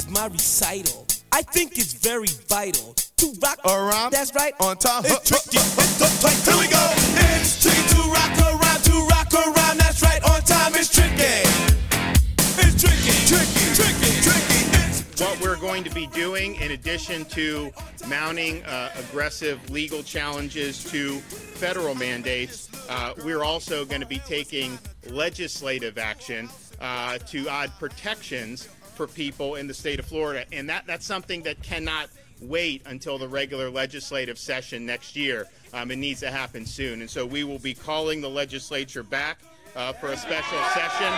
my recital. I think it's very vital to rock around. That's right. On time. It's tricky. It's uptight. Here we go. It's tricky to rock around. To rock around. That's right. On time. It's tricky. It's tricky. Tricky. Tricky. Tricky. What we're going to be doing, in addition to mounting aggressive legal challenges to federal mandates, we're also going to be taking legislative action to add protections for people in the state of Florida. And that's something that cannot wait until the regular legislative session next year. It needs to happen soon. And so we will be calling the legislature back for a special session.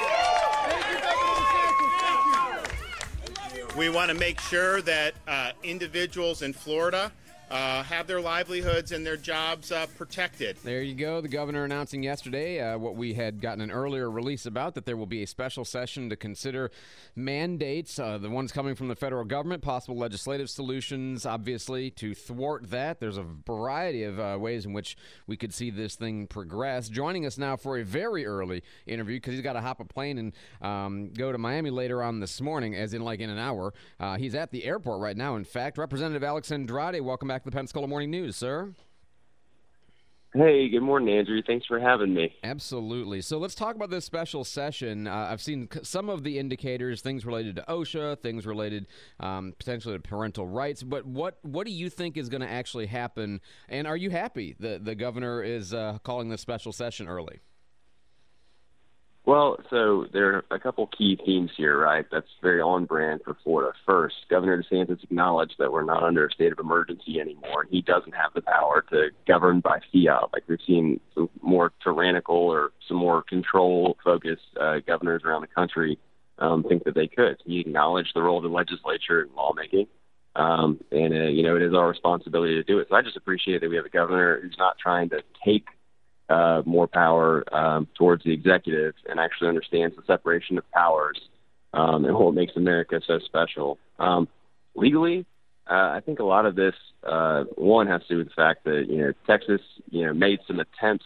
We want to make sure that individuals in Florida have their livelihoods and their jobs protected. There you go. The governor announcing yesterday what we had gotten an earlier release about, that there will be a special session to consider mandates, the ones coming from the federal government, possible legislative solutions, obviously, to thwart that. There's a variety of ways in which we could see this thing progress. Joining us now for a very early interview, because he's got to hop a plane and go to Miami later on this morning, as in like in an hour. He's at the airport right now, in fact. Representative Alex Andrade, welcome back to the Pensacola Morning News, sir. Hey, good morning, Andrew. Thanks for having me. Absolutely. So let's talk about this special session. I've seen some of the indicators, things related to OSHA, things related potentially to parental rights. But what do you think is going to actually happen? And are you happy that the governor is calling this special session early? Well, so there are a couple key themes here, right? That's very on brand for Florida. First, Governor DeSantis acknowledged that we're not under a state of emergency anymore. He doesn't have the power to govern by fiat. Like we've seen some more tyrannical or some more control-focused governors around the country think that they could. He acknowledged the role of the legislature in lawmaking. It is our responsibility to do it. So I just appreciate that we have a governor who's not trying to take more power towards the executive and actually understands the separation of powers and what makes America so special. Legally, I think a lot of this, one, has to do with the fact that, Texas, made some attempts,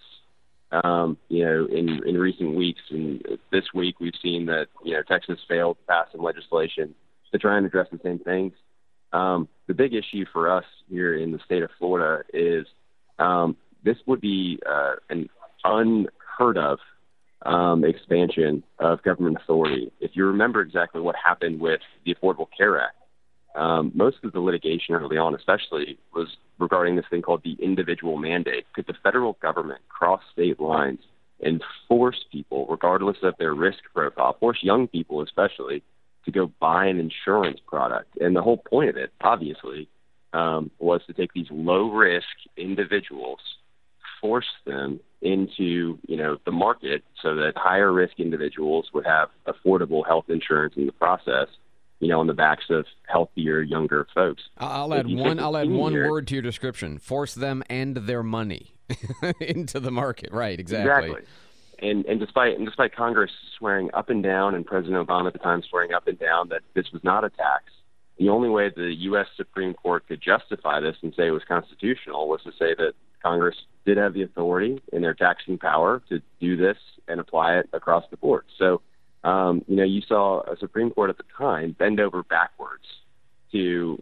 in recent weeks. And this week we've seen that, Texas failed to pass some legislation to try and address the same things. The big issue for us here in the state of Florida is this would be an unheard of expansion of government authority. If you remember exactly what happened with the Affordable Care Act, most of the litigation early on especially was regarding this thing called the individual mandate. Could the federal government cross state lines and force people, regardless of their risk profile, force young people especially, to go buy an insurance product? And the whole point of it, obviously, was to take these low-risk individuals, force them into, the market so that higher-risk individuals would have affordable health insurance in the process, on the backs of healthier, younger folks. I'll add one word to your description: force them and their money into the market. Right, exactly. And despite Congress swearing up and down, and President Obama at the time swearing up and down that this was not a tax, the only way the U.S. Supreme Court could justify this and say it was constitutional was to say that Congress did have the authority in their taxing power to do this and apply it across the board. So, you saw a Supreme Court at the time bend over backwards to,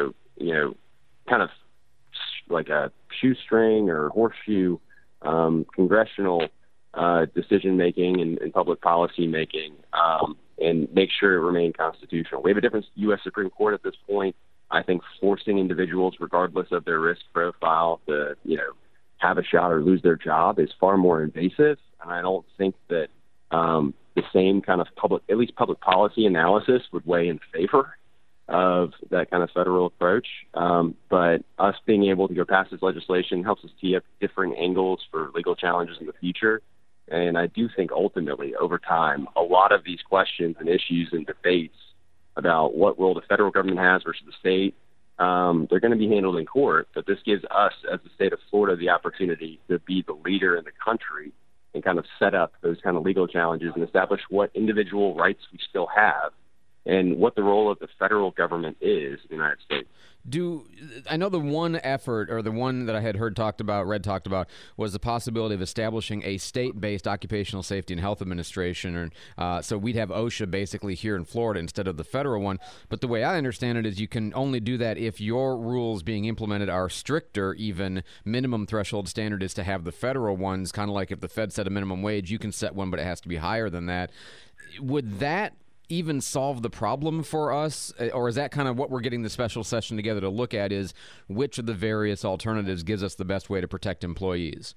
kind of like a shoestring or horseshoe congressional decision-making and public policy-making and make sure it remained constitutional. We have a different U.S. Supreme Court at this point. I think forcing individuals, regardless of their risk profile, to, have a shot or lose their job is far more invasive. And I don't think that the same kind of public policy analysis would weigh in favor of that kind of federal approach. But us being able to go past this legislation helps us tee up different angles for legal challenges in the future. And I do think ultimately, over time, a lot of these questions and issues and debates about what role the federal government has versus the state, they're going to be handled in court. But this gives us, as the state of Florida, the opportunity to be the leader in the country and kind of set up those kind of legal challenges and establish what individual rights we still have and what the role of the federal government is in the United States. I know the one effort, or the one that I had read talked about, was the possibility of establishing a state-based occupational safety and health administration. So we'd have OSHA basically here in Florida instead of the federal one. But the way I understand it is you can only do that if your rules being implemented are stricter. Even minimum threshold standard is to have the federal ones, kind of like if the Fed set a minimum wage, you can set one, but it has to be higher than that. Would that even solve the problem for us, or is that kind of what we're getting the special session together to look at, is which of the various alternatives gives us the best way to protect employees?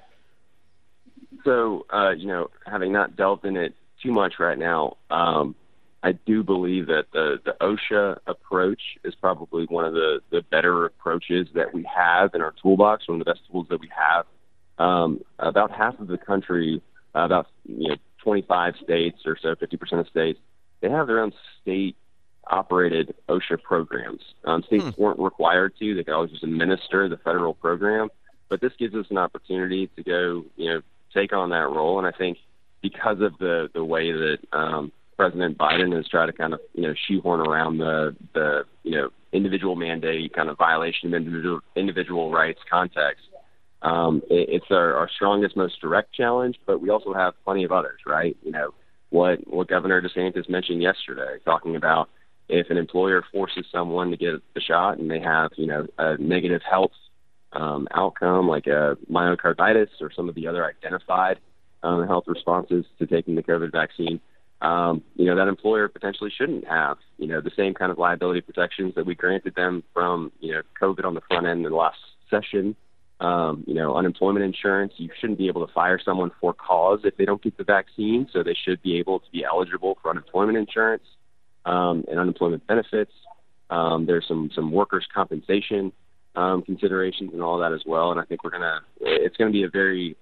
So, having not delved in it too much right now, I do believe that the OSHA approach is probably one of the better approaches that we have in our toolbox, one of the best tools that we have. About half of the country, about 25 states or so, 50% of states, they have their own state-operated OSHA programs. States weren't required to; they could always just administer the federal program. But this gives us an opportunity to go, take on that role. And I think because of the way that President Biden has tried to kind of, shoehorn around the individual mandate kind of violation of individual rights context, it's our strongest, most direct challenge. But we also have plenty of others, right? What Governor DeSantis mentioned yesterday, talking about if an employer forces someone to get the shot and they have, a negative health outcome like a myocarditis or some of the other identified health responses to taking the COVID vaccine, that employer potentially shouldn't have, the same kind of liability protections that we granted them from, COVID on the front end in the last session. Unemployment insurance, you shouldn't be able to fire someone for cause if they don't get the vaccine, so they should be able to be eligible for unemployment insurance and unemployment benefits. There's some workers' compensation considerations and all that as well, and I think it's going to be a very,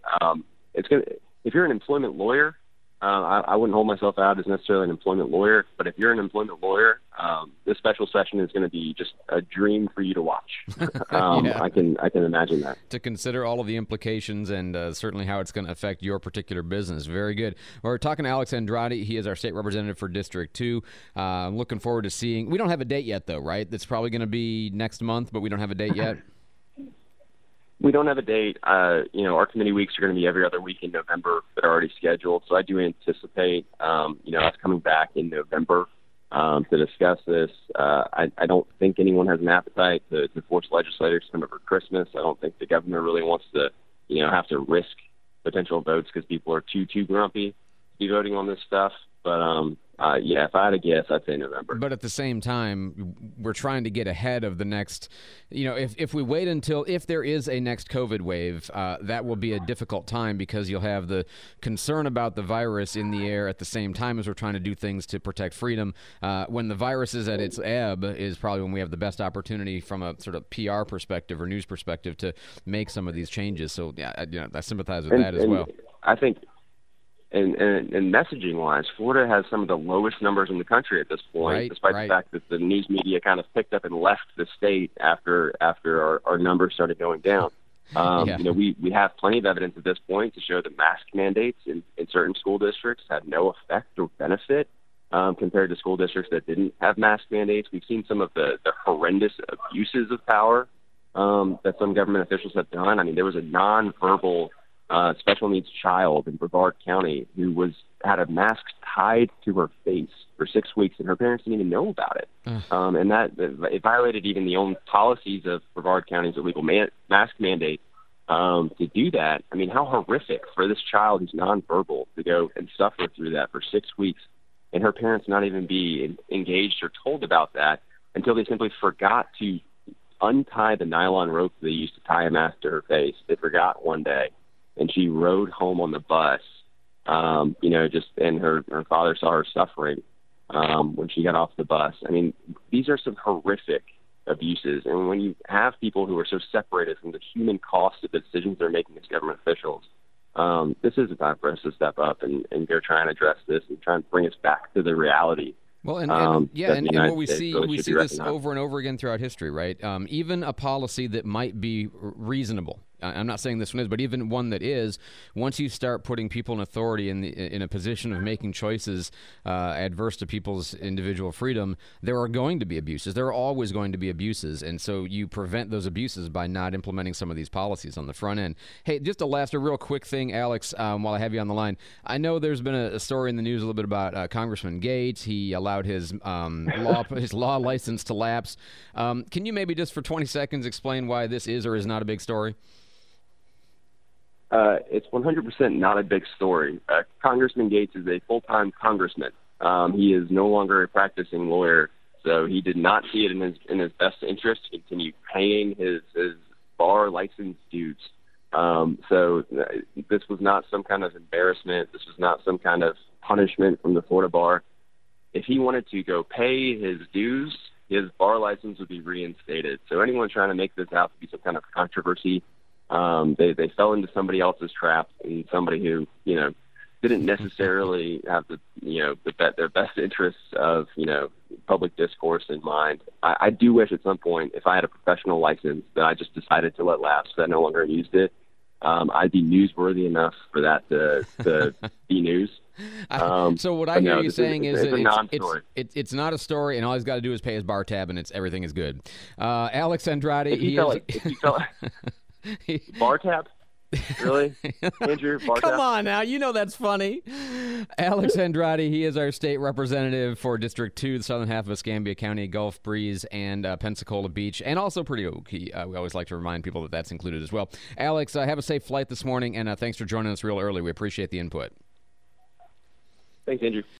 if you're an employment lawyer, I wouldn't hold myself out as necessarily an employment lawyer, but if you're an employment lawyer, this special session is going to be just a dream for you to watch. Yeah. I can imagine that. To consider all of the implications and certainly how it's going to affect your particular business. Very good. We're talking to Alex Andrade. He is our state representative for District 2. I'm looking forward to seeing. We don't have a date yet, though, right? That's probably going to be next month, but we don't have a date yet. We don't have a date. Our committee weeks are going to be every other week in November that are already scheduled. So I do anticipate, us coming back in November to discuss this. I don't think anyone has an appetite to force legislators to come over Christmas. I don't think the governor really wants to, have to risk potential votes because people are too grumpy to be voting on this stuff. But if I had to guess, I'd say November. But at the same time, we're trying to get ahead of the next, if we wait until, if there is a next COVID wave, that will be a difficult time because you'll have the concern about the virus in the air at the same time as we're trying to do things to protect freedom. When the virus is at its ebb is probably when we have the best opportunity from a sort of PR perspective or news perspective to make some of these changes. So, I sympathize with that as well. I think... And messaging-wise, Florida has some of the lowest numbers in the country at this point, despite the fact that the news media kind of picked up and left the state after our numbers started going down. We have plenty of evidence at this point to show that mask mandates in certain school districts had no effect or benefit compared to school districts that didn't have mask mandates. We've seen some of the horrendous abuses of power that some government officials have done. I mean, there was a nonverbal special needs child in Brevard County who had a mask tied to her face for 6 weeks, and her parents didn't even know about it. And that it violated even the own policies of Brevard County's illegal mask mandate to do that. I mean, how horrific for this child who's nonverbal to go and suffer through that for 6 weeks, and her parents not even be engaged or told about that until they simply forgot to untie the nylon rope they used to tie a mask to her face. They forgot one day. And she rode home on the bus, and her father saw her suffering when she got off the bus. I mean, these are some horrific abuses. And when you have people who are so separated from the human cost of the decisions they're making as government officials, this is a time for us to step up and go try and address this and try and bring us back to the reality. Well, and what we see this over and over again throughout history, right? Even a policy that might be reasonable I'm not saying this one is, but even one that is, once you start putting people in authority in a position of making choices adverse to people's individual freedom, there are going to be abuses. There are always going to be abuses, and so you prevent those abuses by not implementing some of these policies on the front end. Hey, just a real quick thing, Alex, while I have you on the line. I know there's been a story in the news a little bit about Congressman Gates. He allowed his law license to lapse. Can you maybe just for 20 seconds explain why this is or is not a big story? It's 100% not a big story. Congressman Gates is a full-time congressman. He is no longer a practicing lawyer, so he did not see it in his best interest to continue paying his bar license dues. So this was not some kind of embarrassment. This was not some kind of punishment from the Florida bar. If he wanted to go pay his dues, his bar license would be reinstated. So anyone trying to make this out to be some kind of controversy, they fell into somebody else's trap, and somebody who, didn't necessarily have their best interests of, public discourse in mind. I do wish at some point, if I had a professional license that I just decided to let lapse, that I no longer used it, I'd be newsworthy enough for that to be news. So what I hear you saying is it's not a story, and all he's got to do is pay his bar tab, and everything is good. Alex Andrade, bar tab? Really? Andrew, bar tab? Come on now, that's funny. Alex Andrade, he is our state representative for District 2, the southern half of Escambia County, Gulf Breeze, and Pensacola Beach, and also Pretty Oak. We always like to remind people that that's included as well. Alex, have a safe flight this morning, and thanks for joining us real early. We appreciate the input. Thanks, Andrew.